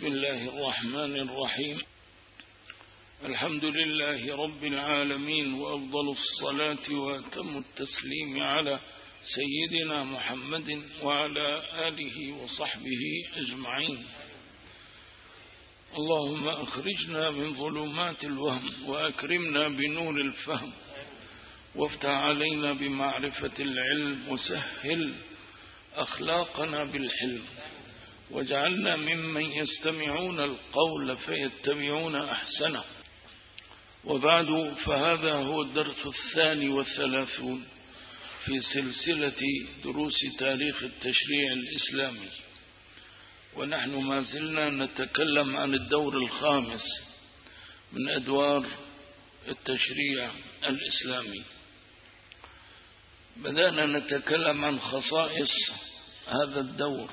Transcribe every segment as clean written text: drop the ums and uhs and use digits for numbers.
بسم الله الرحمن الرحيم. الحمد لله رب العالمين، وأفضل الصلاة وأتم التسليم على سيدنا محمد وعلى آله وصحبه أجمعين. اللهم أخرجنا من ظلمات الوهم وأكرمنا بنور الفهم، وافتح علينا بمعرفة العلم، وسهل أخلاقنا بالحلم، واجعلنا ممن يستمعون القول فيتبعون أحسنه. وبعد، فهذا هو الدرس 32 في سلسلة دروس تاريخ التشريع الإسلامي، ونحن ما زلنا نتكلم عن الدور الخامس من أدوار التشريع الإسلامي. بدأنا نتكلم عن خصائص هذا الدور،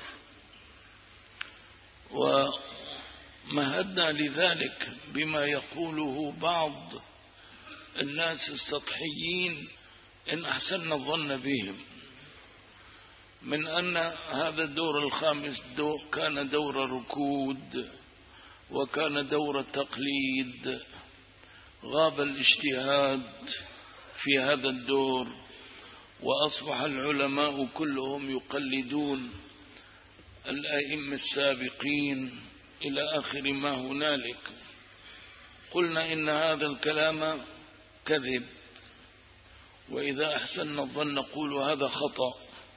ومهدنا لذلك بما يقوله بعض الناس السطحيين إن أحسن الظن بهم، من أن هذا الدور الخامس كان دور ركود، وكان دور تقليد، غاب الاجتهاد في هذا الدور، وأصبح العلماء كلهم يقلدون الأئمة السابقين إلى آخر ما هنالك. قلنا إن هذا الكلام كذب، وإذا أحسن الظن نقول هذا خطأ.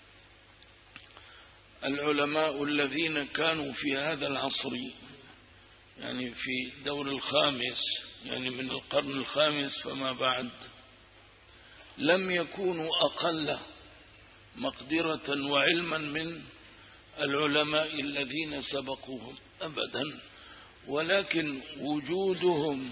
العلماء الذين كانوا في هذا العصر، يعني في الدور الخامس، يعني من القرن الخامس فما بعد، لم يكونوا أقل مقدرة وعلما من العلماء الذين سبقوهم أبدا، ولكن وجودهم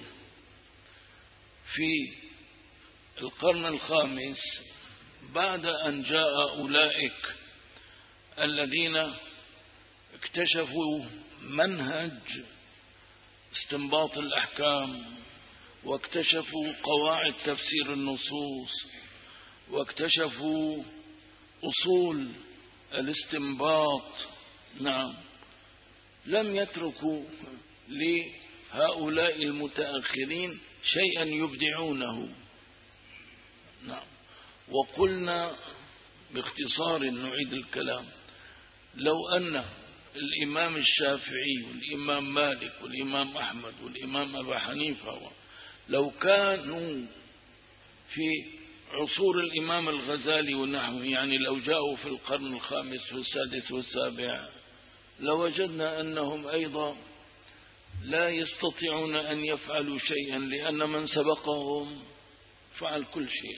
في القرن الخامس بعد أن جاء أولئك الذين اكتشفوا منهج استنباط الأحكام، واكتشفوا قواعد تفسير النصوص، واكتشفوا أصول الاستنباط. نعم، لم يتركوا لهؤلاء المتأخرين شيئا يبدعونه. نعم، وقلنا باختصار نعيد الكلام: لو أن الإمام الشافعي والإمام مالك والإمام أحمد والإمام أبا حنيفة لو كانوا في عصور الإمام الغزالي ونحوه، يعني لو جاءوا في القرن الخامس والسادس والسابع، لوجدنا أنهم أيضا لا يستطيعون أن يفعلوا شيئا، لأن من سبقهم فعل كل شيء.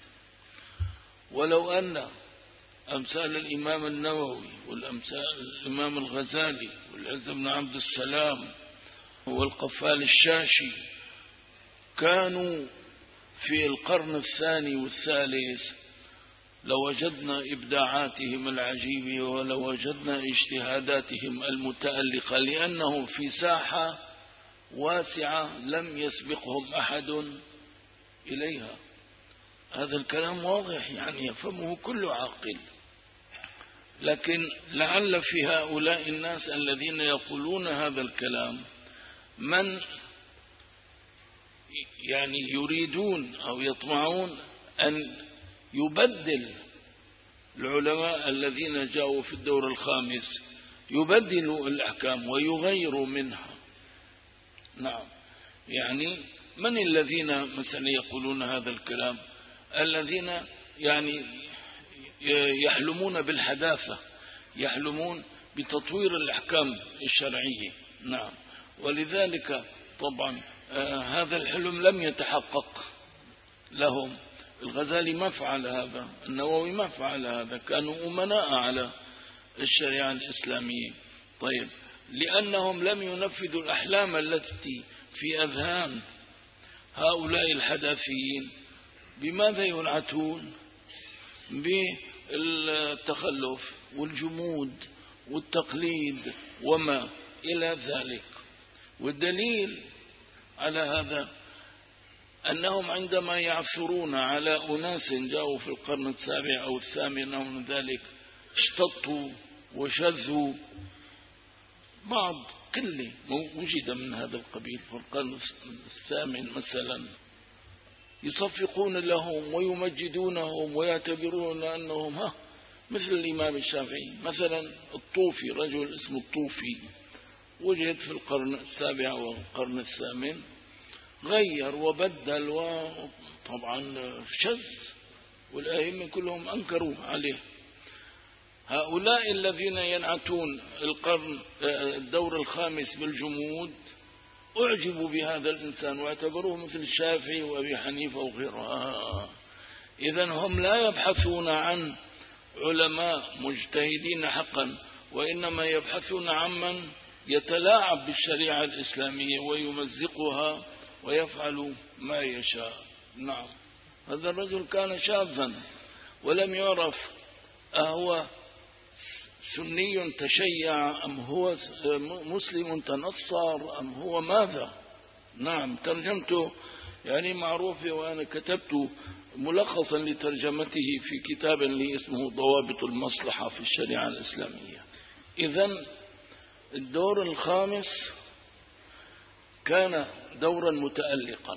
ولو أن أمثال الإمام النووي والأمثال الإمام الغزالي والعز بن عبد السلام والقفال الشاشي كانوا في القرن الثاني والثالث، لوجدنا إبداعاتهم العجيبة، ولوجدنا اجتهاداتهم المتألقة، لأنهم في ساحة واسعة لم يسبقهم أحد إليها. هذا الكلام واضح، يعني يفهمه كل عاقل. لكن لعل في هؤلاء الناس الذين يقولون هذا الكلام من يعني يريدون أو يطمعون أن يبدل العلماء الذين جاءوا في الدور الخامس، يبدلوا الأحكام ويغيروا منها. نعم، يعني من الذين مثلا يقولون هذا الكلام؟ الذين يعني يحلمون بالحداثة، يحلمون بتطوير الأحكام الشرعية. نعم، ولذلك طبعا هذا الحلم لم يتحقق لهم. الغزالي ما فعل هذا، النووي ما فعل هذا، كانوا أمناء على الشريعة الإسلامية. طيب، لأنهم لم ينفذوا الأحلام التي في أذهان هؤلاء الحداثيين. بماذا ينعتون؟ بالتخلف والجمود والتقليد وما إلى ذلك. والدليل على هذا أنهم عندما يعثرون على أناس جاءوا في القرن السابع أو الثامن أو من ذلك، اشتطوا وشذوا بعض قلة وجد من هذا القبيل في القرن الثامن مثلا يصفقون لهم ويمجدونهم ويعتبرون أنهم مثل الإمام الشافعي. مثلا الطوفي، رجل اسمه الطوفي وجد في القرن السابع والقرن الثامن، غير وبدل وطبعا شذ، والأئمة كلهم أنكروا عليه. هؤلاء الذين ينعتون الدور الخامس بالجمود أعجبوا بهذا الإنسان واعتبروه مثل الشافعي وأبي حنيفة وغيرها. إذن هم لا يبحثون عن علماء مجتهدين حقا، وإنما يبحثون عمن يتلاعب بالشريعة الإسلامية ويمزقها ويفعل ما يشاء. نعم، هذا الرجل كان شاذا ولم يعرف أهو سني تشيع أم هو مسلم تنصر أم هو ماذا. نعم، ترجمته يعني معروفة، وأنا كتبت ملخصا لترجمته في كتاب لي اسمه ضوابط المصلحة في الشريعة الإسلامية. إذن الدور الخامس كان دورا متألقا،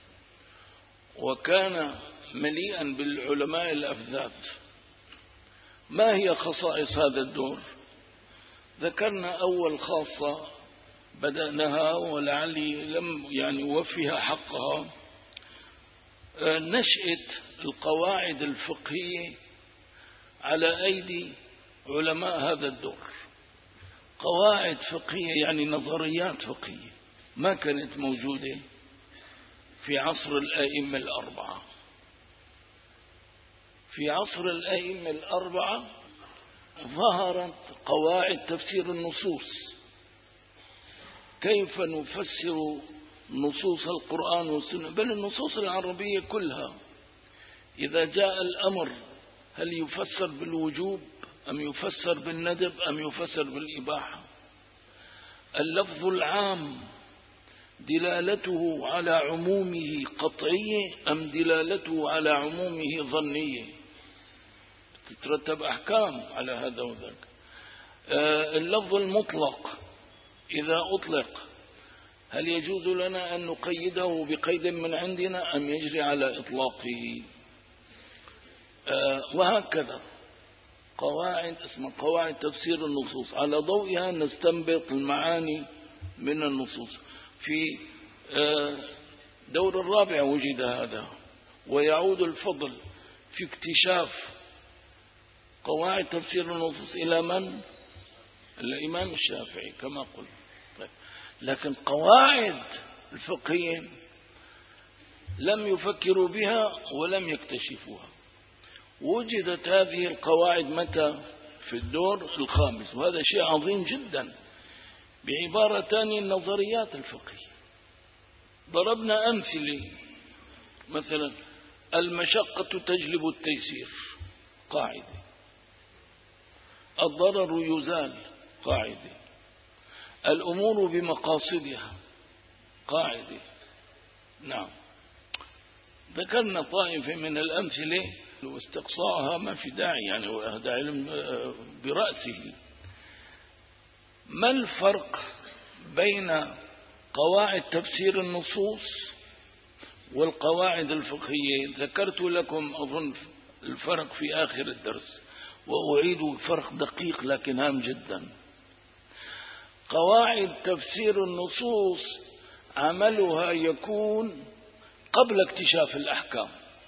وكان مليئا بالعلماء الأفذاذ. ما هي خصائص هذا الدور؟ ذكرنا أول خاصة بدأناها ولعلي لم أوفيها حقها، نشأة القواعد الفقهية على أيدي علماء هذا الدور. قواعد فقهية يعني نظريات فقهية ما كانت موجودة في عصر الأئمة الأربعة. في عصر الأئمة الأربعة ظهرت قواعد تفسير النصوص، كيف نفسر نصوص القرآن والسنة، بل النصوص العربية كلها. إذا جاء الأمر هل يفسر بالوجوب أم يفسر بالندب أم يفسر بالإباحة؟ اللفظ العام دلالته على عمومه قطعية أم دلالته على عمومه ظنية؟ تترتب أحكام على هذا وذاك. اللفظ المطلق إذا أطلق هل يجوز لنا أن نقيده بقيد من عندنا أم يجري على إطلاقه؟ وهكذا قواعد اسمها قواعد تفسير النصوص، على ضوئها نستنبط المعاني من النصوص. في دور الرابع وجد هذا، ويعود الفضل في اكتشاف قواعد تفسير النصوص إلى من؟ الإمام الشافعي كما قلت. طيب، لكن قواعد الفقهية لم يفكروا بها ولم يكتشفوها. وجدت هذه القواعد متى؟ في الدور الخامس، وهذا شيء عظيم جدا. بعبارة ثانية النظريات الفقهية. ضربنا أمثلة، مثلا المشقة تجلب التيسير قاعدة، الضرر يزال قاعدة، الأمور بمقاصدها قاعدة. نعم، ذكرنا طائفة من الأمثلة واستقصاءها ما في داعي، وهذا علم برأسه. ما الفرق بين قواعد تفسير النصوص والقواعد الفقهية؟ ذكرت لكم أظن الفرق في آخر الدرس، وأعيد فرق دقيق لكن هام جدا. قواعد تفسير النصوص عملها يكون قبل اكتشاف الأحكام،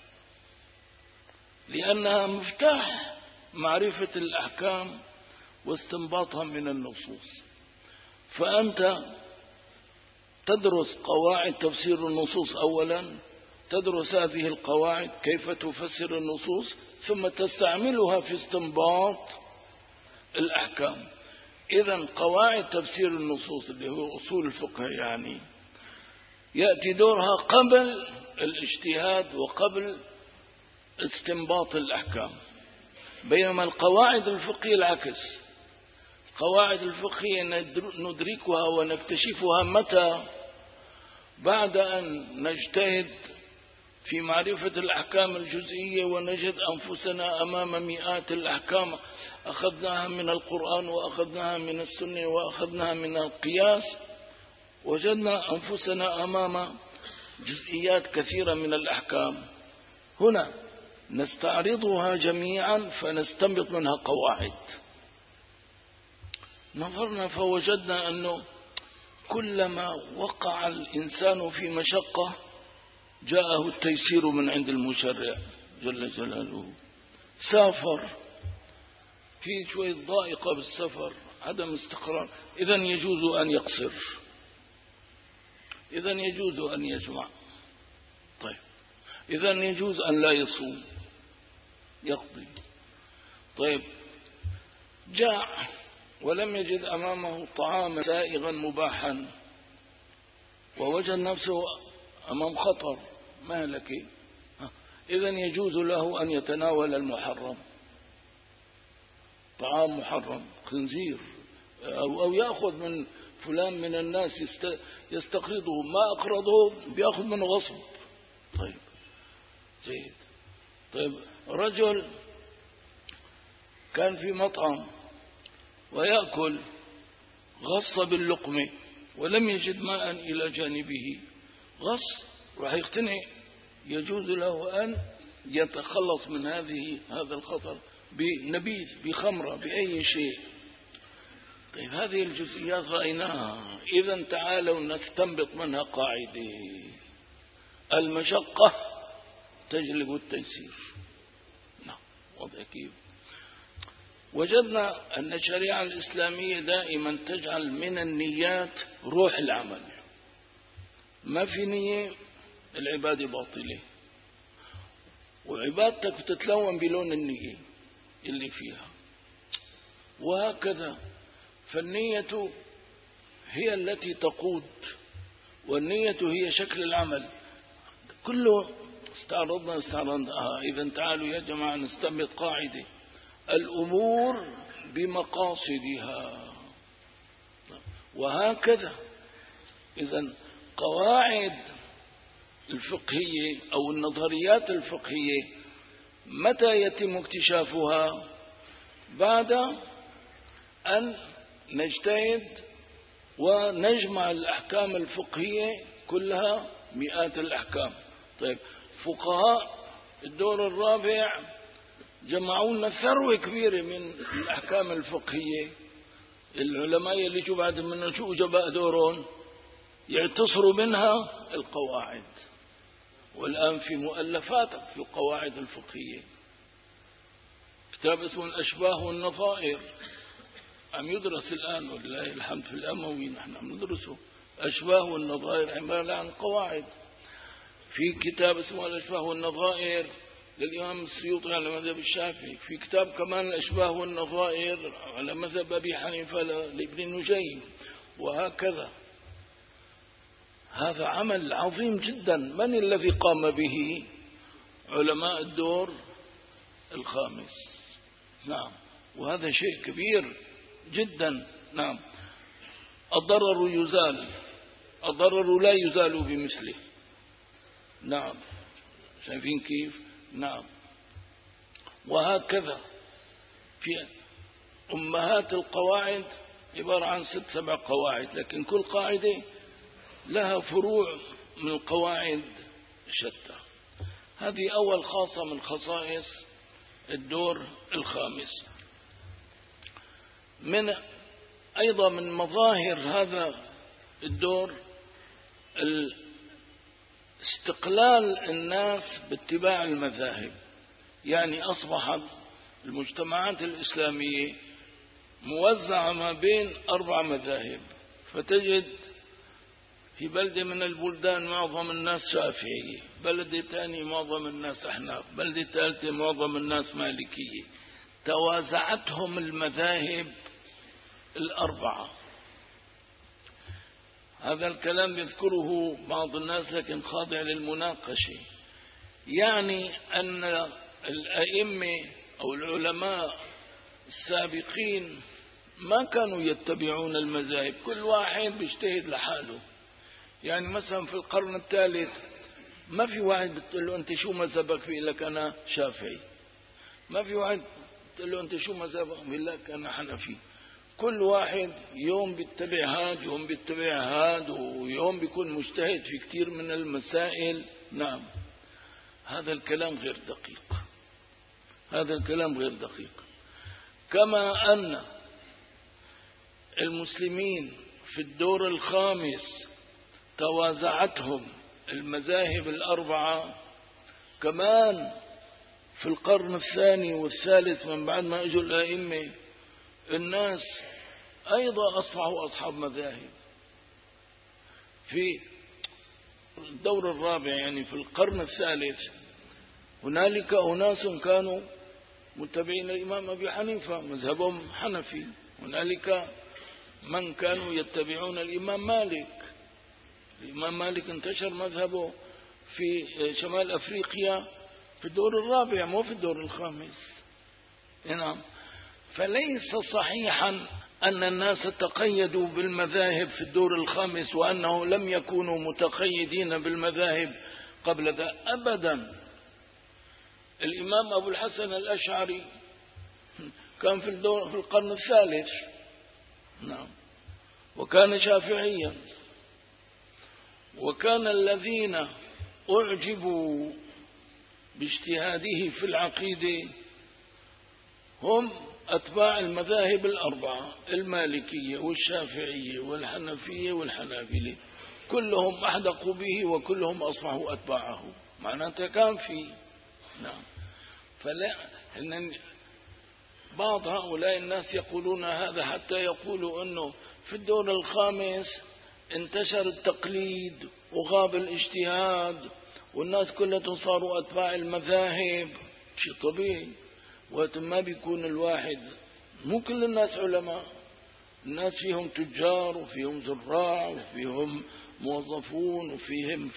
لأنها مفتاح معرفة الأحكام واستنباطها من النصوص. فأنت تدرس قواعد تفسير النصوص أولا، تدرس هذه القواعد كيف تفسر النصوص، ثم تستعملها في استنباط الأحكام. إذن قواعد تفسير النصوص اللي هو أصول الفقه يأتي دورها قبل الاجتهاد وقبل استنباط الأحكام، بينما القواعد الفقهية العكس. القواعد الفقهية ندركها ونكتشفها متى؟ بعد أن نجتهد في معرفة الأحكام الجزئية، ونجد أنفسنا أمام مئات الأحكام أخذناها من القرآن وأخذناها من السنة وأخذناها من القياس، وجدنا أنفسنا أمام جزئيات كثيرة من الأحكام. هنا نستعرضها جميعا فنستنبط منها قواعد. نظرنا فوجدنا أنه كلما وقع الإنسان في مشقة جاءه التيسير من عند المشرع جل جلاله. سافر في شوية ضائقة بالسفر، عدم استقرار، إذن يجوز أن يقصر، إذن يجوز أن يجمع، طيب إذن يجوز أن لا يصوم يقضي. طيب جاع ولم يجد أمامه طعاما سائغا مباحا ووجد نفسه أمام خطر، ما لك؟ إذن يجوز له أن يتناول المحرم، طعام محرم، خنزير، أو يأخذ من فلان من الناس يستقرضه، ما أقرضه بيأخذ منه غصب. طيب جيد. طيب رجل كان في مطعم ويأكل، غص باللقمة ولم يجد ماء إلى جانبه، غص راح يقتنع، يجوز له أن يتخلص من هذا الخطر بنبيذ، بخمرة، بأي شيء. طيب هذه الجزئيات رأيناها. إذا تعالوا نستنبط منها قاعدة: المشقة تجلب التيسير. نعم، وضع كيف؟ وجدنا أن الشريعة الإسلامية دائما تجعل من النيات روح العمل. ما في نية العبادة باطلة، وعبادتك تتلون بلون النية اللي فيها، وهكذا. فالنية هي التي تقود، والنية هي شكل العمل كله. استعرضنا. إذا تعالوا يا جماعة نستنبط قاعدة: الأمور بمقاصدها، وهكذا. إذا قواعد الفقهية أو النظريات الفقهية متى يتم اكتشافها؟ بعد أن نجتهد ونجمع الأحكام الفقهية كلها، مئات الأحكام. طيب فقهاء الدور الرابع جمعوا لنا ثروة كبيرة من الأحكام الفقهية. العلماء اللي جو بعد منه شو جباء دورون يعتصروا منها القواعد، والآن في مؤلفات في القواعد الفقهية. كتاب اسمه الأشباه والنظائر عم يدرس الآن ولله الحمد في الأموي، نحن عم ندرسه. أشباه والنظائر عبارة عن قواعد. في كتاب اسمه الأشباه والنظائر للإمام السيوطي على مذهب الشافعي. في كتاب كمان الأشباه والنظائر على مذهب أبي حنيفة لابن نجيم، وهكذا. هذا عمل عظيم جدا. من الذي قام به؟ علماء الدور الخامس. نعم، وهذا شيء كبير جدا. نعم، الضرر يزال، الضرر لا يزال بمثله. نعم، شايفين كيف؟ نعم، وهكذا. في أمهات القواعد عبارة عن 6-7 قواعد، لكن كل قاعدة لها فروع من القواعد شتى. هذه أول خاصة من خصائص الدور الخامس. أيضا من مظاهر هذا الدور استقلال الناس باتباع المذاهب. يعني أصبحت المجتمعات الإسلامية موزعة ما بين 4 مذاهب، فتجد في بلدة من البلدان معظم الناس شافعية، بلدة ثانية معظم الناس أحناف، بلدة ثالثة معظم الناس مالكية. توازعتهم المذاهب 4. هذا الكلام يذكره بعض الناس لكن خاضع للمناقشة. يعني أن الأئمة أو العلماء السابقين ما كانوا يتبعون المذاهب، كل واحد بيجتهد لحاله. يعني مثلا في القرن الثالث ما في واحد بتقول له أنت شو مذهبك؟ في لك أنا شافعي. ما في واحد بتقول له أنت شو مذهبك؟ بيقول لك أنا حنفي. كل واحد يوم بيتبع هاد، يوم بيتبع هاد، ويوم بيكون مجتهد في كثير من المسائل. نعم، هذا الكلام غير دقيق، هذا الكلام غير دقيق. كما أن المسلمين في الدور الخامس توازعتهم المذاهب الأربعة، كمان في القرن الثاني والثالث من بعد ما اجوا الأئمة الناس أيضا أصبحوا أصحاب مذاهب. في الدور الرابع يعني في القرن الثالث هنالك أناس كانوا متبعين الإمام أبي حنيفة مذهبهم حنفي، هنالك من كانوا يتبعون الإمام مالك. الإمام مالك انتشر مذهبه في شمال أفريقيا في الدور الرابع مو في الدور الخامس. نعم، فليس صحيحا أن الناس تقيدوا بالمذاهب في الدور الخامس وأنه لم يكونوا متقيدين بالمذاهب قبل ذا أبدا. الإمام أبو الحسن الأشعري كان في القرن الثالث، نعم، وكان شافعيا، وكان الذين أعجبوا باجتهاده في العقيدة هم أتباع المذاهب الأربعة، المالكية والشافعية والحنفية والحنابلة، كلهم أحدقوا به وكلهم أصبحوا أتباعه، معناته كان في. نعم، فلا إن بعض هؤلاء الناس يقولون هذا حتى يقولوا أنه في الدور الخامس انتشر التقليد وغاب الاجتهاد والناس كلها صاروا أتباع المذاهب. شيء طبيعي، وقت ما بيكون الواحد، مو كل الناس علماء، الناس فيهم تجار وفيهم زراع وفيهم موظفون وفيهم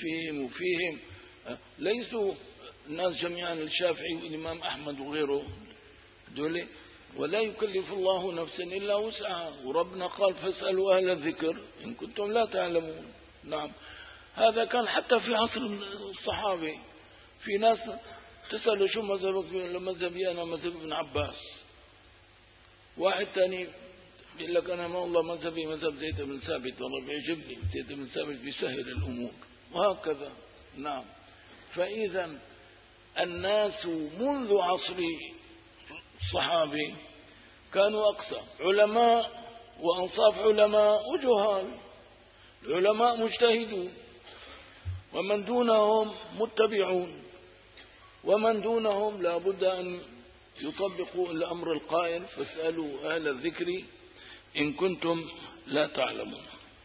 ليسوا الناس جميعا الشافعي والإمام أحمد وغيره دول. ولا يكلف الله نفسا إلا وسعها، وربنا قال فاسألوا أهل الذكر إن كنتم لا تعلمون. نعم، هذا كان حتى في عصر الصحابة. في ناس تسأله شو مذهبك؟ مذهبي أنا مذهب ابن عباس. واحد ثاني يقول لك أنا ما والله مذهبي مذهب زيد بن ثابت، والله بيعجبني زيد بن ثابت بيسهل الأمور، وهكذا. نعم، فإذا الناس منذ عصر الصحابة كانوا أقسام، علماء وأنصاف علماء وجهال. العلماء مجتهدون ومن دونهم متبعون، ومن دونهم لا بد أن يطبقوا الأمر القائل فاسألوا أهل الذكر إن كنتم لا تعلمون.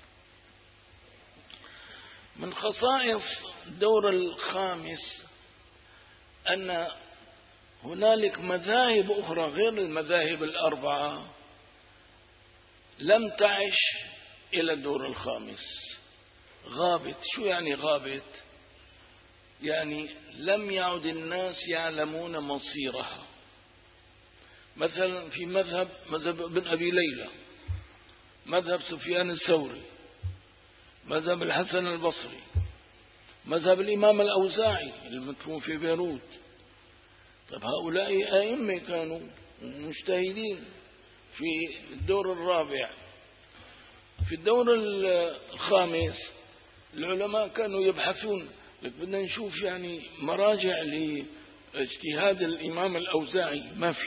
من خصائص الدور الخامس أن هنالك مذاهب أخرى غير المذاهب الأربعة لم تعش إلى الدور الخامس، غابت. شو يعني غابت؟ يعني لم يعد الناس يعلمون مصيرها. مثلا في مذهب ابن أبي ليلى، مذهب سفيان الثوري، مذهب الحسن البصري، مذهب الإمام الأوزاعي المدفون في بيروت. طب هؤلاء أئمة كانوا مجتهدين في الدور الرابع. في الدور الخامس العلماء كانوا يبحثون، بدنا نشوف يعني مراجع لاجتهاد الإمام الأوزاعي، ما في.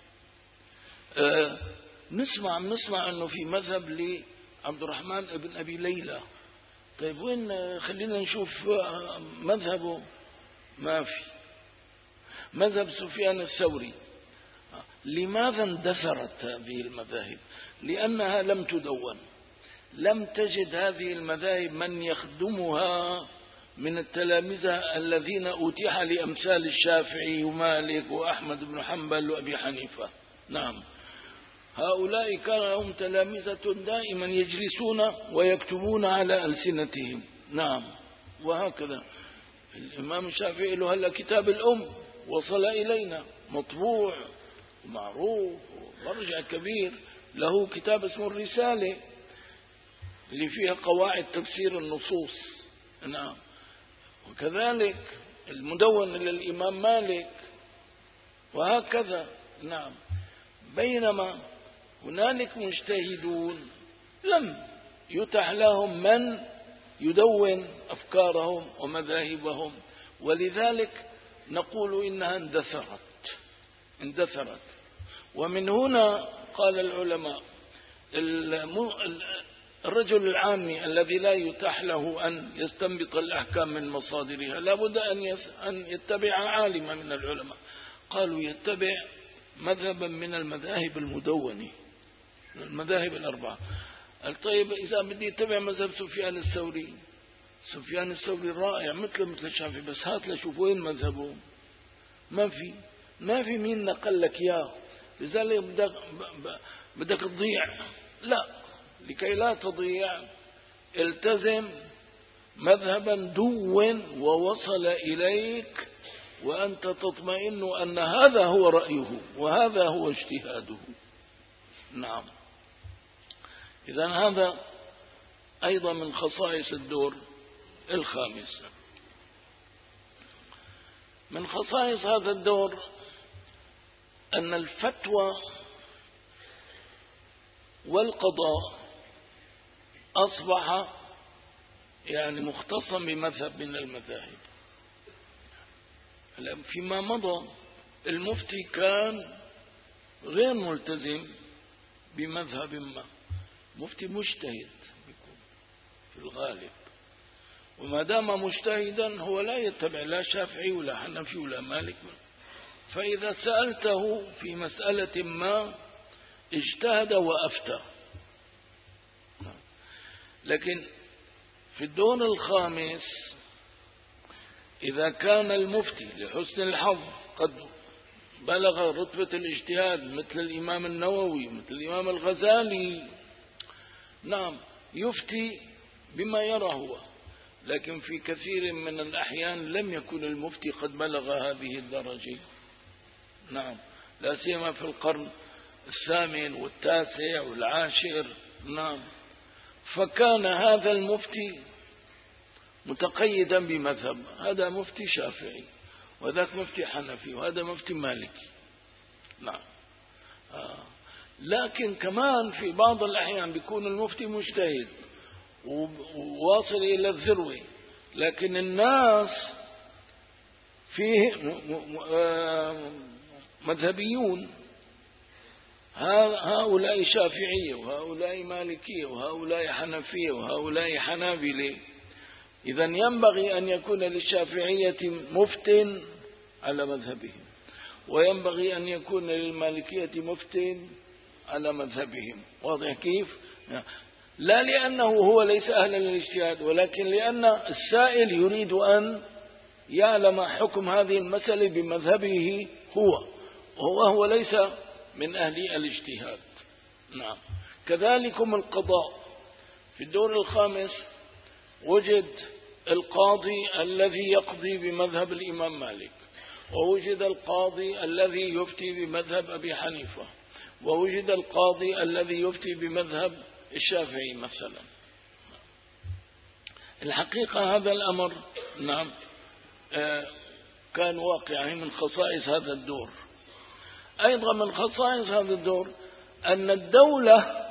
نسمع أنه في مذهب لعبد الرحمن ابن أبي ليلى. طيب وين؟ خلينا نشوف مذهبه، ما في. مذهب سفيان الثوري، لماذا اندثرت هذه المذاهب؟ لأنها لم تدون، لم تجد هذه المذاهب من يخدمها من التلامذة الذين أتيح لأمثال الشافعي ومالك وأحمد بن حنبل وأبي حنيفة. نعم، هؤلاء كان لهم تلامذة دائما يجلسون ويكتبون على ألسنتهم. نعم، وهكذا الإمام الشافعي له هلا كتاب الأم وصل إلينا مطبوع معروف، مرجع كبير له كتاب اسمه الرسالة اللي فيها قواعد تفسير النصوص. نعم، وكذلك المدون للإمام مالك، وهكذا. نعم. بينما هنالك مجتهدون لم يتح لهم من يدون أفكارهم ومذاهبهم، ولذلك نقول إنها اندثرت. ومن هنا قال العلماء الرجل العامي الذي لا يتاح له أن يستنبط الأحكام من مصادرها لابد أن يتبع عالما من العلماء. قالوا يتبع مذهبا من المذاهب المدونة، المذاهب الأربعة. طيب إذا بدي يتبع مذهب سفيان الثوري رائع مثل الشافعي، بس هات لشوف وين مذهبه. ما في مين نقل لك إياه، لذلك بدك تضيع. لا، لكي لا تضيع التزم مذهبا دون ووصل إليك وأنت تطمئن أن هذا هو رأيه وهذا هو اجتهاده. نعم. إذن هذا أيضا من خصائص الدور الخامس. من خصائص هذا الدور أن الفتوى والقضاء أصبح مختصا بمذهب من المذاهب. فيما مضى المفتي كان غير ملتزم بمذهب ما، مفتي مجتهد بيكون في الغالب، وما دام مجتهدا هو لا يتبع لا شافعي ولا حنفي ولا مالك. فإذا سألته في مسألة ما اجتهد وأفتى. لكن في الدور الخامس إذا كان المفتي لحسن الحظ قد بلغ رتبة الاجتهاد مثل الإمام النووي مثل الإمام الغزالي، نعم، يفتي بما يرى هو، لكن في كثير من الأحيان لم يكن المفتي قد بلغ هذه الدرجة. نعم، لا سيما في القرن الثامن والتاسع والعاشر. نعم، فكان هذا المفتي متقيدا بمذهب، هذا مفتي شافعي وذاك مفتي حنفي وهذا مفتي مالكي. نعم. لكن كمان في بعض الأحيان بيكون المفتي مجتهد وواصل إلى الذروة، لكن الناس فيه مذهبيون، هؤلاء شافعية وهؤلاء مالكية وهؤلاء حنفية وهؤلاء حنابلة. إذن ينبغي أن يكون للشافعية مفت على مذهبهم، وينبغي أن يكون للمالكية مفت على مذهبهم. واضح كيف؟ لا لأنه هو ليس أهلا للاجتهاد، ولكن لأن السائل يريد أن يعلم حكم هذه المسألة بمذهبه هو، وهو ليس من أهل الاجتهاد. نعم. كذلكم القضاء. في الدور الخامس وجد القاضي الذي يقضي بمذهب الإمام مالك، ووجد القاضي الذي يفتي بمذهب أبي حنيفة، ووجد القاضي الذي يفتي بمذهب الشافعي مثلا. الحقيقة هذا الأمر نعم كان واقعا من خصائص هذا الدور. أيضا من خصائص هذا الدور أن الدولة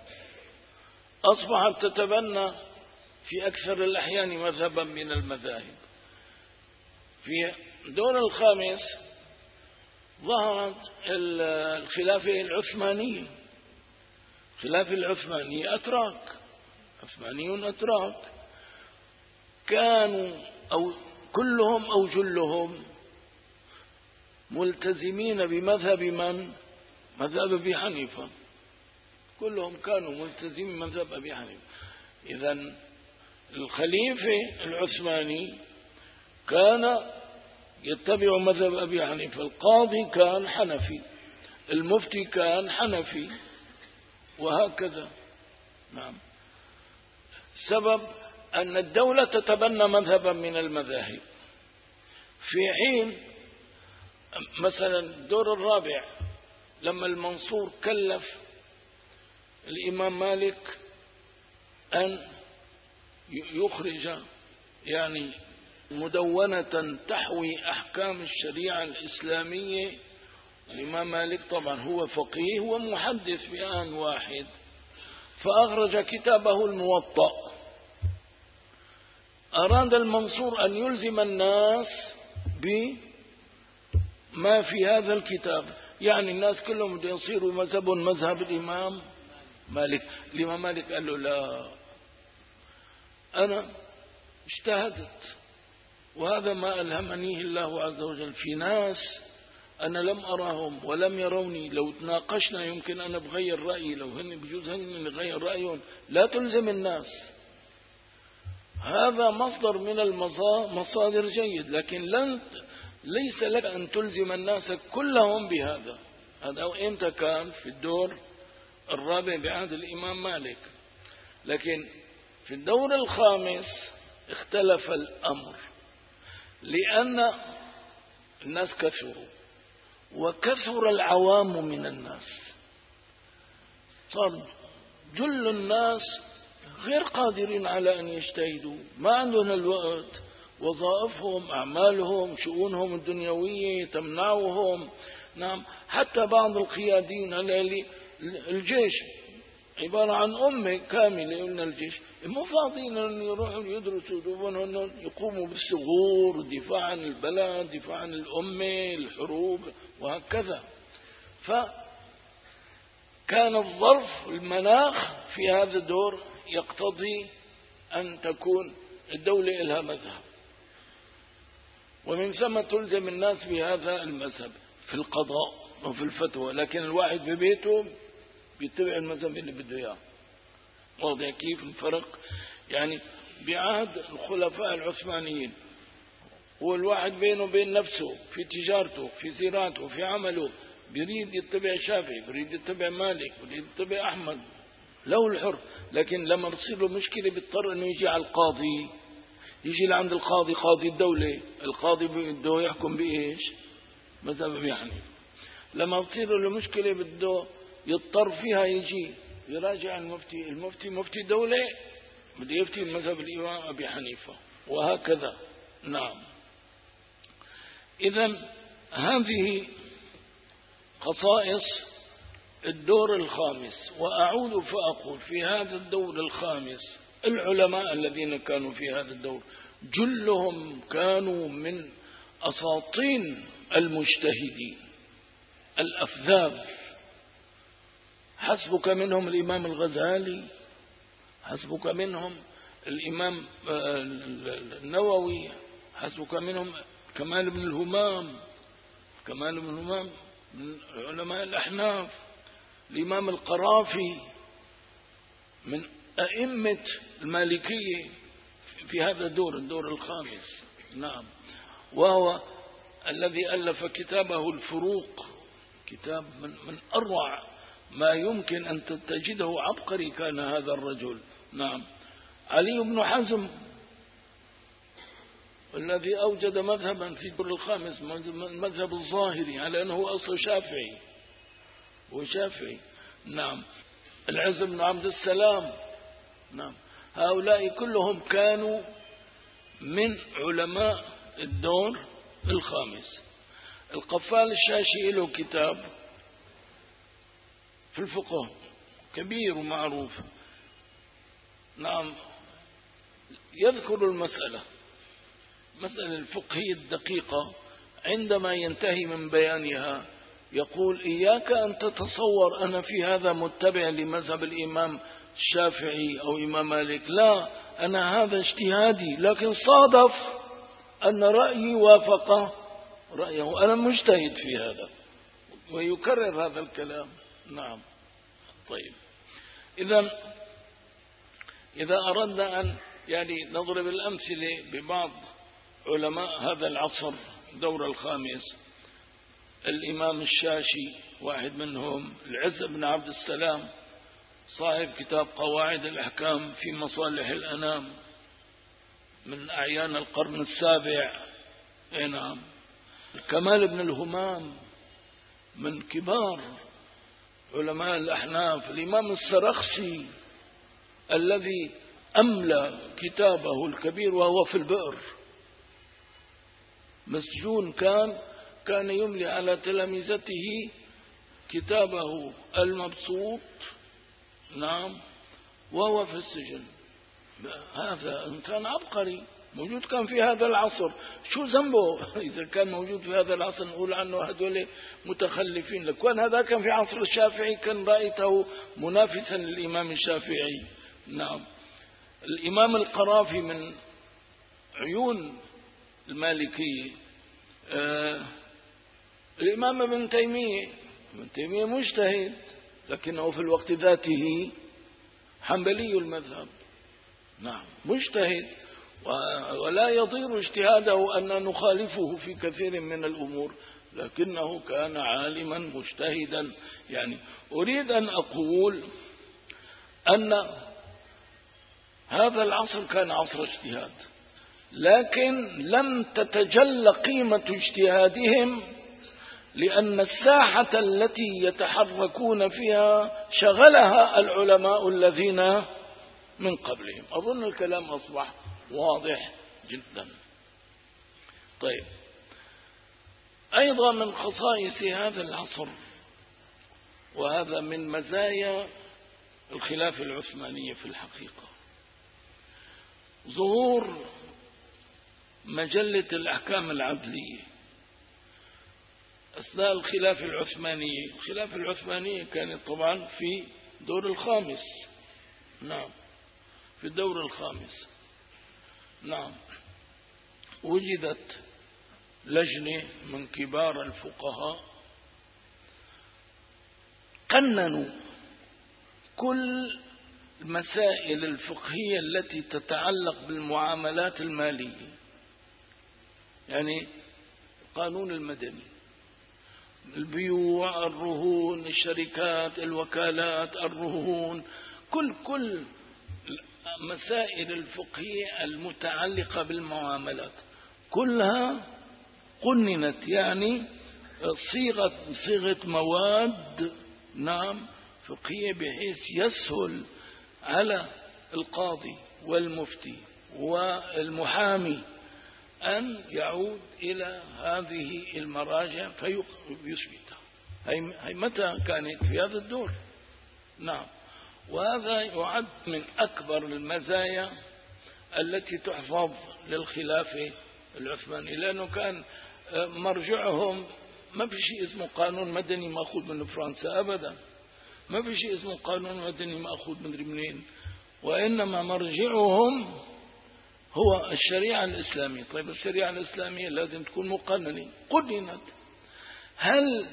أصبحت تتبنى في أكثر الأحيان مذهبا من المذاهب. في الدور الخامس ظهرت الخلافة العثمانية. الخلافة العثمانية عثمانيون أتراك كانوا أو كلهم أو جلهم ملتزمين بمذهب من؟ مذهب أبي حنيفة. كلهم كانوا ملتزمين بمذهب أبي حنيفة. إذن الخليفة العثماني كان يتبع مذهب أبي حنيفة، القاضي كان حنفي، المفتي كان حنفي، وهكذا. نعم. سبب أن الدولة تتبنى مذهبا من المذاهب، في حين مثلا الدور الرابع لما المنصور كلف الإمام مالك أن يخرج مدونة تحوي أحكام الشريعة الإسلامية. الإمام مالك طبعا هو فقيه ومحدث في آن واحد، فأخرج كتابه الموطأ. أراد المنصور أن يلزم الناس بما في هذا الكتاب، يعني الناس كلهم بده يصيروا مذهب الإمام مالك. الإمام مالك قال له لا، أنا اجتهدت وهذا ما ألهمنيه الله عز وجل. في ناس أنا لم أراهم ولم يروني، لو تناقشنا يمكن أنا بغير رأيي، لو هن بجوز هن يغير رأيهم، لا تلزم الناس. هذا مصدر من المصادر جيد، لكن ليس لك أن تلزم الناس كلهم بهذا. هذا إمتى كان؟ في الدور الرابع بعهد الإمام مالك. لكن في الدور الخامس اختلف الأمر، لأن الناس كثروا وكثر العوام من الناس، صار جل الناس غير قادرين على أن يجتهدوا، ما عندهم الوقت، وظائفهم، أعمالهم، شؤونهم الدنيوية تمنعهم. نعم، حتى بعض القيادين، الجيش عبارة عن أمة كاملة من الجيش، مو فاضيين أن يروحوا يدرسوا وأن يقوموا بالثغور، الدفاع عن البلد، دفاع عن الأمة، الحروب وهكذا. فكان الظرف المناخ في هذا الدور يقتضي أن تكون الدولة لها مذهب، ومن ثم تلزم الناس بهذا المذهب في القضاء وفي الفتوى. لكن الواحد ببيته بيتبع المذهب اللي بده اياه. واضح كيف الفرق؟ يعني بعهد الخلفاء العثمانيين والواحد بينه وبين نفسه في تجارته، في زراعته، في عمله، بيريد يتبع شافعي، بيريد يتبع مالك، بيريد يتبع أحمد، له الحر. لكن لما تصير له مشكلة بيضطر انه يجي على القاضي، يجي لعند القاضي، قاضي الدولة، القاضي بده يحكم بإيش؟ مذهب أبي حنيفة. لما تصير له مشكلة بده يضطر فيها يجي يراجع المفتي، المفتي مفتي دولة بده يفتي مذهب الإمام أبي حنيفة، وهكذا. نعم، إذن هذه خصائص الدور الخامس. وأعود فأقول في هذا الدور الخامس العلماء الذين كانوا في هذا الدور جلهم كانوا من أساطين المجتهدين الأفذاذ. حسبك منهم الإمام الغزالي، حسبك منهم الإمام النووي، حسبك منهم كمال بن الهمام، كمال بن الهمام من علماء الأحناف، الإمام القرافي من أئمة المالكية في هذا الدور الخامس. نعم، وهو الذي ألف كتابه الفروق، كتاب من أروع ما يمكن أن تجده عبقري كان هذا الرجل. نعم، علي بن حزم الذي أوجد مذهبا في الدور الخامس، المذهب الظاهري، على أنه أصل شافعي وشافعي. نعم، العز بن عبد السلام. نعم، هؤلاء كلهم كانوا من علماء الدور الخامس. القفال الشاشي له كتاب في الفقه كبير ومعروف. نعم، يذكر المسألة الفقهية الدقيقة، عندما ينتهي من بيانها يقول: إياك أن تتصور أنا في هذا متبع لمذهب الإمام الشافعي أو إمام مالك، لا، أنا هذا اجتهادي، لكن صادف أن رأيي وافق رأيه، أنا مجتهد في هذا، ويكرر هذا الكلام. نعم، طيب، إذا أردنا أن نضرب الأمثلة ببعض علماء هذا العصر الدور الخامس، الإمام الشاشي واحد منهم، العز بن عبد السلام صاحب كتاب قواعد الأحكام في مصالح الأنام من أعيان القرن السابع. نعم، كمال بن الهمام من كبار علماء الأحناف، الإمام السرخسي الذي أملى كتابه الكبير وهو في البئر، مسجون كان يملي على تلامذته كتابه المبسوط، نعم، وهو في السجن. هذا إنسان عبقري موجود كان في هذا العصر، شو ذنبه إذا كان موجود في هذا العصر نقول عنه هذول متخلفين؟ لكن هذا كان في عصر الشافعي، كان رأيته منافسا للإمام الشافعي. نعم. الإمام القرافي من عيون المالكية. الإمام ابن تيمية مجتهد، لكنه في الوقت ذاته حنبلي المذهب. نعم، مجتهد، ولا يضير اجتهاده أن نخالفه في كثير من الأمور، لكنه كان عالما مجتهدا. يعني أريد أن أقول أن هذا العصر كان عصر اجتهاد، لكن لم تتجلى قيمة اجتهادهم، لأن الساحة التي يتحركون فيها شغلها العلماء الذين من قبلهم. أظن الكلام أصبح واضح جدا. طيب، أيضا من خصائص هذا العصر، وهذا من مزايا الخلافة العثمانية في الحقيقة، ظهور مجلة الأحكام العدلية أثناء الخلافة العثمانية. الخلافة العثمانية كانت طبعا في دور الخامس. نعم، في الدور الخامس. نعم. وجدت لجنة من كبار الفقهاء قننوا كل المسائل الفقهية التي تتعلق بالمعاملات المالية، يعني القانون المدني، البيوع، الرهون، الشركات، الوكالات، الرهون، كل مسائل الفقهية المتعلقة بالمعاملات كلها قننت، يعني صيغة مواد، نعم، فقهية، بحيث يسهل على القاضي والمفتي والمحامي أن يعود إلى هذه المراجع فيثبتها. هي متى كانت؟ في هذا الدور. نعم. وهذا يعد من أكبر المزايا التي تحفظ للخلافة العثمانية، لأنه كان مرجعهم ما في شيء اسمه قانون مدني مأخوذ من فرنسا أبدا، ما في شيء اسمه قانون مدني مأخوذ من منين، وإنما مرجعهم هو الشريعة الإسلامية. طيب، الشريعة الإسلامية لازم تكون مقننة، قننت. هل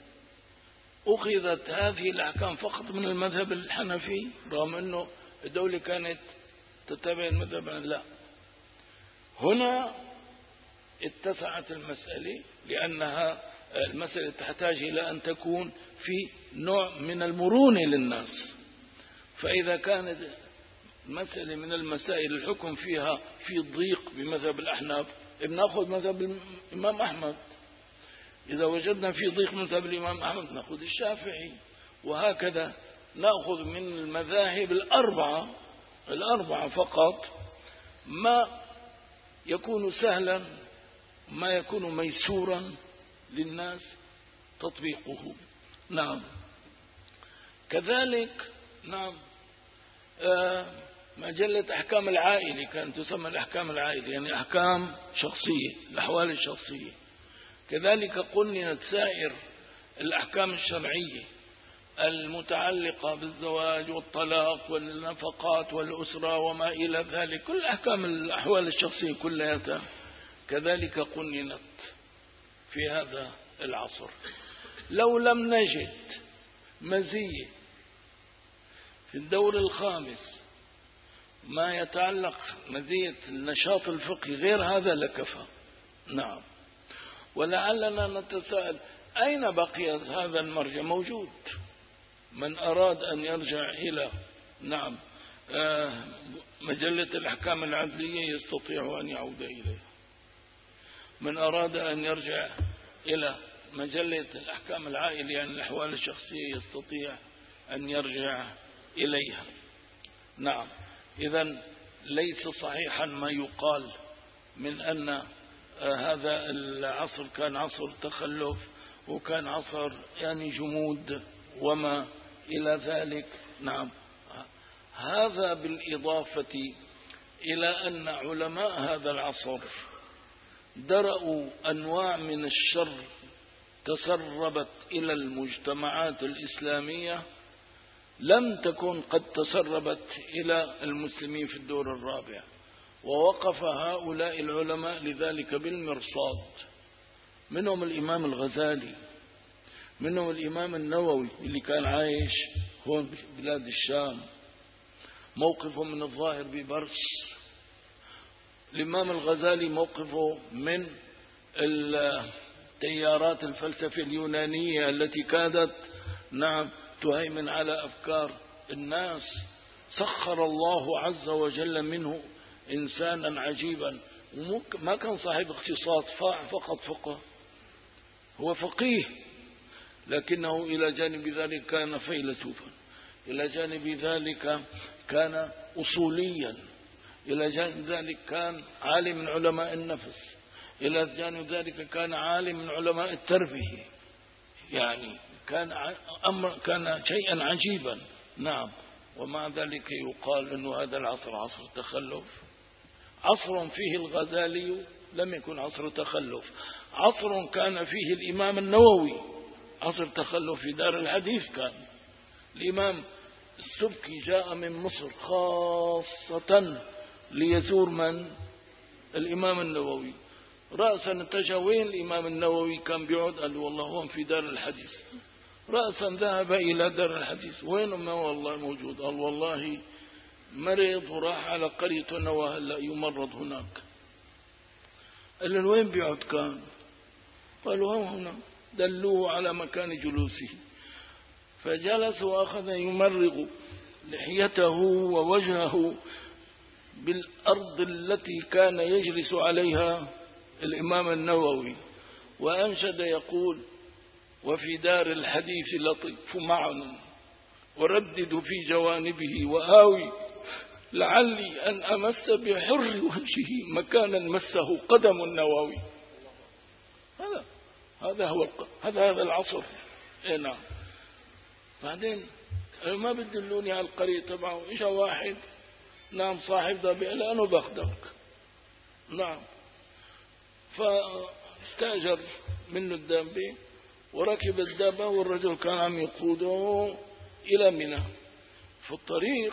أخذت هذه الأحكام فقط من المذهب الحنفي رغم أنه الدولة كانت تتبع المذهب؟ لا، هنا اتسعت المسألة، لأنها المسألة تحتاج إلى أن تكون في نوع من المرونة للناس. فإذا كانت مسألة من المسائل الحكم فيها في ضيق بمذهب الأحناف، بنأخذ مذهب الإمام أحمد. إذا وجدنا في ضيق مذهب الإمام أحمد نأخذ الشافعي، وهكذا نأخذ من المذاهب الأربعة فقط ما يكون سهلا، ما يكون ميسورا للناس تطبيقه. نعم. كذلك، نعم، مجلة أحكام العائلة كانت تسمى الأحكام العائلة، يعني أحكام شخصية، الأحوال الشخصية. كذلك قننت سائر الأحكام الشرعية المتعلقة بالزواج والطلاق والنفقات والأسرة وما إلى ذلك، كل أحكام الأحوال الشخصية كلها كذلك قننت في هذا العصر. لو لم نجد مزية في الدور الخامس ما يتعلق مزية النشاط الفقهي غير هذا لكفى. نعم. ولعلنا نتساءل أين بقي هذا المرجع؟ موجود. من أراد أن يرجع إلى، نعم، مجلة الأحكام العدلية يستطيع أن يعود إليها. من أراد أن يرجع إلى مجلة الأحكام العائلة، يعني الأحوال الشخصية، يستطيع أن يرجع إليها. نعم. إذن ليس صحيحا ما يقال من أن هذا العصر كان عصر تخلف، وكان عصر يعني جمود وما إلى ذلك. نعم، هذا بالإضافة إلى أن علماء هذا العصر درأوا أنواع من الشر تسربت إلى المجتمعات الإسلامية لم تكن قد تسربت إلى المسلمين في الدور الرابع، ووقف هؤلاء العلماء لذلك بالمرصاد. منهم الإمام الغزالي، منهم الإمام النووي اللي كان عايش هون بلاد الشام، موقفه من الظاهر ببرس. الإمام الغزالي موقفه من التيارات الفلسفة اليونانية التي كادت تهيمن على أفكار الناس. سخر الله عز وجل منه إنسانا عجيبا، ما كان صاحب اختصاص فقط فقه، هو فقيه، لكنه إلى جانب ذلك كان فيلسوفا، إلى جانب ذلك كان أصوليا، إلى جانب ذلك كان عالم من علماء النفس، إلى جانب ذلك كان عالم من علماء التربية. يعني كان شيئا عجيبا. نعم، ومع ذلك يقال أن هذا العصر عصر تخلف. عصر فيه الغزالي لم يكن عصر تخلف، عصر كان فيه الإمام النووي عصر تخلف في دار الحديث. كان الإمام السبكي جاء من مصر خاصة ليزور من؟ الإمام النووي. رأسا اتجه وين الإمام النووي كان بيقعد؟ قال والله هون في دار الحديث. رأسا ذهب إلى دار الحديث، وين ما والله موجود؟ قال والله مرض وراح على قرية نوى هلا يمرض هناك. قال له وين بيقعد كان؟ قالوا هنا. دلوه على مكان جلوسه، فجلس وأخذ يمرغ لحيته ووجهه بالأرض التي كان يجلس عليها الإمام النووي، وأنشد يقول: وفي دار الحديث لطيف معن وردد في جوانبه وآوي لعلي أن أمس بحر وجهه مكانا مسه قدم النووي. هذا العصر. نعم. بعدين ما بدلوني على القرية تبعه، إجا واحد صاحب ضبيع لأنه بخدمك. نعم، فاستأجر منه الدابة وركب الدابة، والرجل كان عم يقوده إلى منى. في الطريق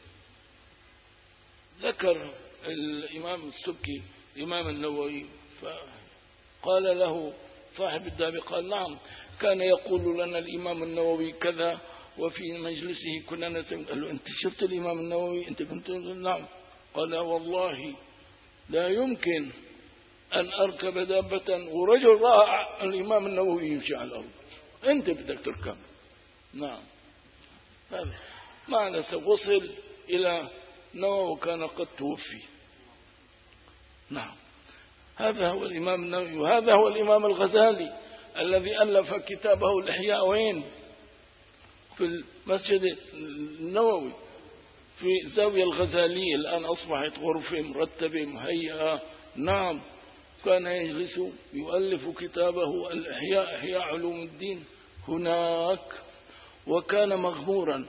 ذكر الإمام السبكي الإمام النووي، فقال له صاحب الدابة، قال: نعم، كان يقول لنا الإمام النووي كذا، وفي مجلسه كنا نتم. قال له: أنت شفت الإمام النووي؟ أنت كنت؟ نعم. قال: والله لا يمكن أن أركب دابة ورجل رائع الإمام النووي يمشي على الأرض، أنت بدك تركب. نعم، هذا معنى وصل إلى نووي وكان قد توفي. نعم، هذا هو الإمام النووي. وهذا هو الإمام الغزالي الذي ألف كتابه الإحياء وين؟ في المسجد النووي في الزاوية الغزالية، الآن أصبحت غرفة مرتبة مهيئة. نعم، كان يجلس يؤلف كتابه الإحياء، إحياء علوم الدين هناك، وكان مغمورا،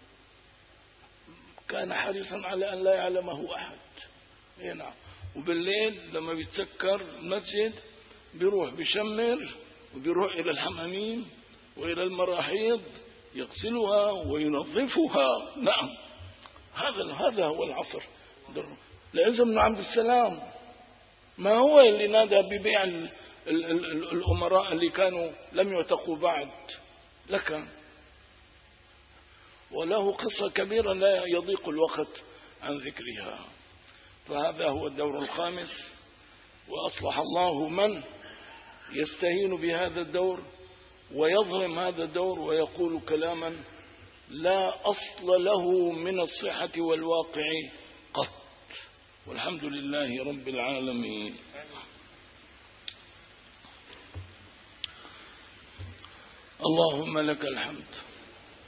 كان حريصا على أن لا يعلمه أحد. نعم، وبالليل لما بيتسكر المسجد بيروح بشمر وبيروح إلى الحمامين وإلى المراحيض يغسلها وينظفها. نعم، هذا هو العصر. العز بن عبد السلام ما هو اللي نادى ببيع الأمراء اللي كانوا لم يعتقوا بعد؟ لك وله قصة كبيرة لا يضيق الوقت عن ذكرها. فهذا هو الدور الخامس، وأصلح الله من يستهين بهذا الدور ويظلم هذا الدور ويقول كلاما لا أصل له من الصحة والواقع قط. والحمد لله رب العالمين. اللهم لك الحمد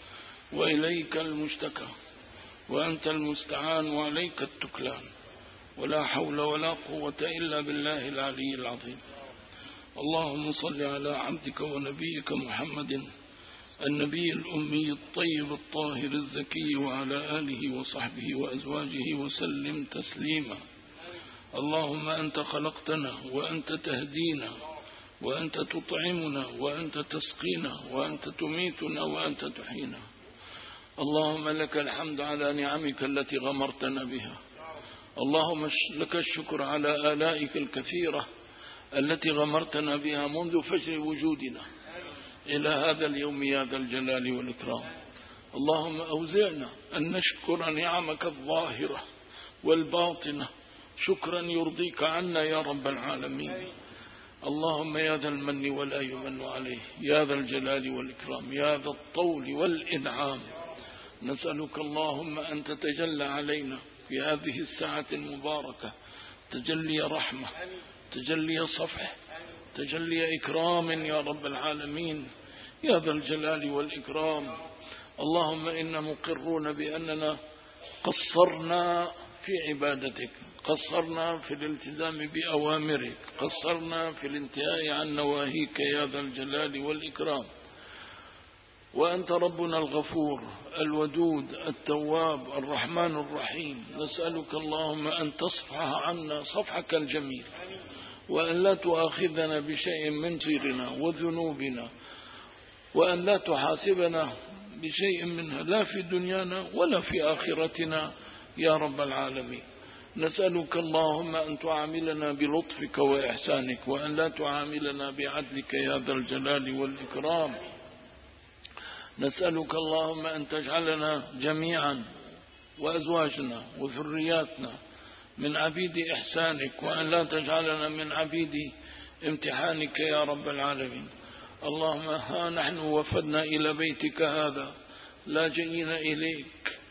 وإليك المشتكى وأنت المستعان وعليك التكلان، ولا حول ولا قوة إلا بالله العلي العظيم. اللهم صل على عبدك ونبيك محمد النبي الأمي الطيب الطاهر الزكي وعلى آله وصحبه وأزواجه وسلم تسليما. اللهم أنت خلقتنا وأنت تهدينا وأنت تطعمنا وأنت تسقينا وأنت تميتنا وأنت تحيينا. اللهم لك الحمد على نعمك التي غمرتنا بها. اللهم لك الشكر على آلائك الكثيرة التي غمرتنا بها منذ فجر وجودنا إلى هذا اليوم يا ذا الجلال والإكرام. اللهم أوزعنا أن نشكر نعمك الظاهرة والباطنة شكرا يرضيك عنا يا رب العالمين. اللهم يا ذا المن ولا يمن عليه، يا ذا الجلال والإكرام، يا ذا الطول والإنعام، نسألك اللهم أن تتجلى علينا في هذه الساعة المباركة تجلي رحمة، تجلي صفح، تجلي إكرام يا رب العالمين، يا ذا الجلال والإكرام. اللهم إنا مقرون بأننا قصرنا في عبادتك، قصرنا في الالتزام بأوامرك، قصرنا في الانتهاء عن نواهيك يا ذا الجلال والإكرام. وأنت ربنا الغفور الودود التواب الرحمن الرحيم، نسألك اللهم أن تصفح عنا صفحك الجميل، وأن لا تؤاخذنا بشيء من طيرنا وذنوبنا، وأن لا تحاسبنا بشيء منها لا في دنيانا ولا في آخرتنا يا رب العالمين. نسألك اللهم أن تعاملنا بلطفك وإحسانك، وأن لا تعاملنا بعدلك يا ذا الجلال والإكرام. نسألك اللهم أن تجعلنا جميعا وأزواجنا وذرياتنا من عبيد إحسانك، وأن لا تجعلنا من عبيد امتحانك يا رب العالمين. اللهم ها نحن وفدنا إلى بيتك هذا لاجئين إليك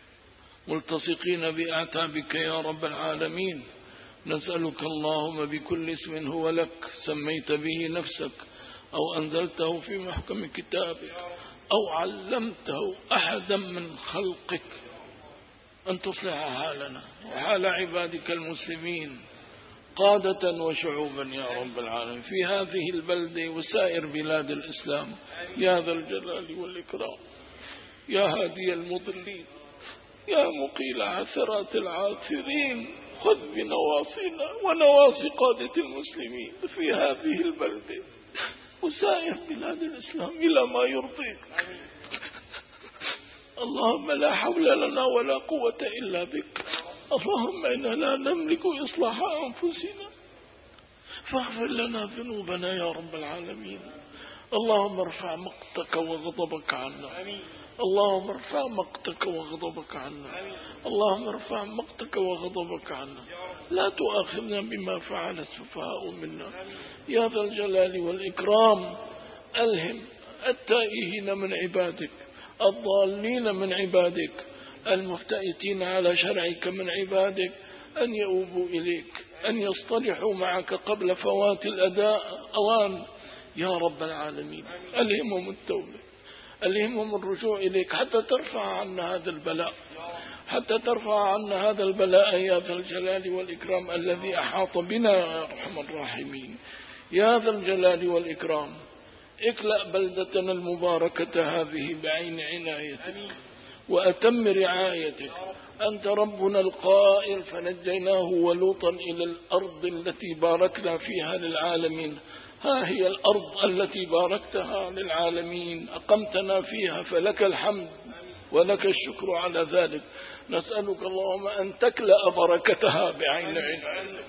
ملتصقين بأعتابك يا رب العالمين. نسألك اللهم بكل اسم هو لك سميت به نفسك أو أنزلته في محكم كتابك أو علمته أحدا من خلقك أن تصلح حالنا وحال عبادك المسلمين قادة وشعوبا يا رب العالمين في هذه البلدة وسائر بلاد الإسلام يا ذا الجلال والإكرام. يا هادي المضلين، يا مقيل عثرات العاثرين، خذ بنواصينا ونواصي قادة المسلمين في هذه البلدة وسائر بلاد الإسلام إلى ما يرضيك. اللهم لا حول لنا ولا قوة إلا بك. اللهم إنا لا نملك إصلاح أنفسنا فاغفر لنا ذنوبنا يا رب العالمين. اللهم ارفع مقتك وغضبك عنا، اللهم ارفع مقتك وغضبك عنا، اللهم ارفع مقتك وغضبك عنا. لا تؤاخذنا بما فعل السفهاء منا يا ذا الجلال والإكرام. ألهم التائهين من عبادك، الضالين من عبادك، المفتئتين على شرعك من عبادك أن يؤوبوا إليك، أن يصطلحوا معك قبل فوات الأداء أوان يا رب العالمين. ألهمهم التوبة، ألهمهم الرجوع إليك حتى ترفع عنا هذا البلاء، حتى ترفع عنا هذا البلاء يا ذا الجلال والإكرام الذي أحاط بنا يا أرحم الراحمين. يا ذا الجلال والإكرام اكلأ بلدتنا المباركة هذه بعين عنايتك وأتم رعايتك. أنت ربنا القائل فنجيناه ولوطا إلى الأرض التي باركنا فيها للعالمين. ها هي الأرض التي باركتها للعالمين أقمتنا فيها فلك الحمد ولك الشكر على ذلك. نسألك اللهم أن تكلأ بركتها بعين عنايتك،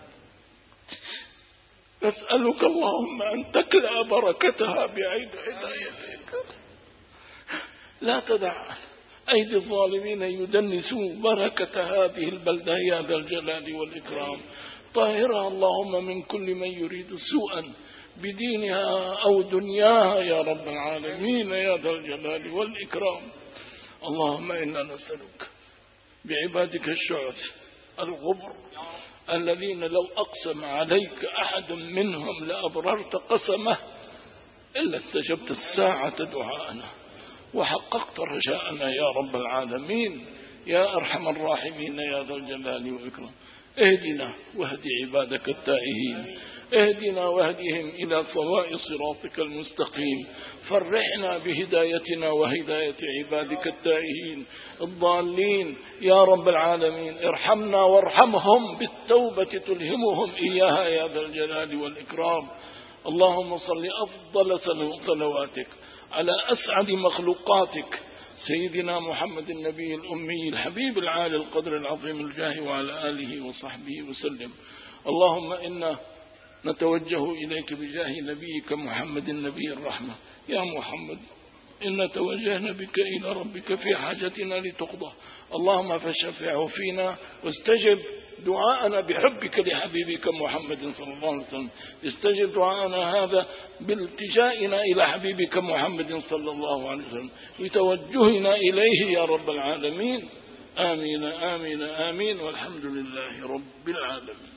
نسألك اللهم أن تكلأ بركتها بعين عنايتك. لا تدع أيدي الظالمين يدنسون بركة هذه البلدة يا ذا الجلال والإكرام. طاهرها اللهم من كل من يريد سوءا بدينها أو دنياها يا رب العالمين يا ذا الجلال والإكرام. اللهم إنا نسألك بعبادك الشعث الغبر الذين لو أقسم عليك أحد منهم لأبررت قسمه إلا استجبت الساعة دعاءنا وحققت رجاءنا يا رب العالمين يا أرحم الراحمين يا ذا الجلال والإكرام. اهدنا واهد عبادك التائهين، اهدنا واهدهم إلى سواء صراطك المستقيم، فرحنا بهدايتنا وهداية عبادك التائهين الضالين يا رب العالمين. ارحمنا وارحمهم بالتوبة تلهمهم إياها يا ذا الجلال والإكرام. اللهم صل أفضل صلواتك على أسعد مخلوقاتك سيدنا محمد النبي الأمي الحبيب العالي القدر العظيم الجاه وعلى آله وصحبه وسلم. اللهم إنا نتوجه إليك بجاه نبيك محمد النبي الرحمة. يا محمد إن توجهنا بك إلى ربك في حاجتنا لتقضى، اللهم فشفعه فينا واستجب دعاءنا بحبك لحبيبك محمد صلى الله عليه وسلم. استجب دعاءنا هذا بالتجائنا إلى حبيبك محمد صلى الله عليه وسلم لتوجهنا إليه يا رب العالمين. آمين آمين آمين، والحمد لله رب العالمين.